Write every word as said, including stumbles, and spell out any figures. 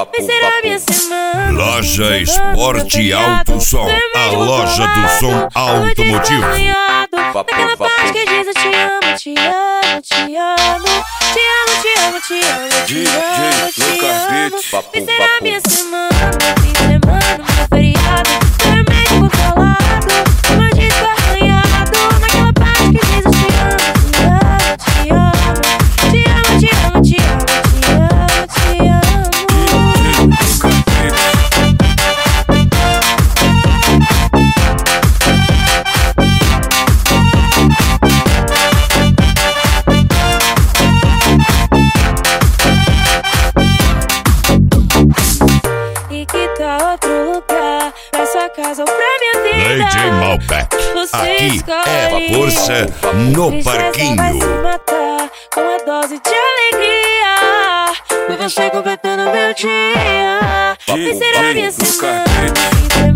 Vai ser a minha semana. Loja Esporte Alto Som, a loja do som automotivo. Naquela parte que diz eu te amo, te amo, te amo. Te amo, te amo, te amo, te amo, te amo. Vai ser a minha semana, fim de semana, meu feriado. Vermelho controlado, uma disco arranhado. Naquela parte que diz eu te amo, te amo, te amo. Te amo, te amo, te amo, te amo, te amo. E que tal outro lugar, pra sua casa ou pra minha vida? D J Malbec, Você aqui escolhe. é força no Tristeza parquinho. vai se matar com a dose de alegria. Por você completando meu dia. Vai ser a minha semana.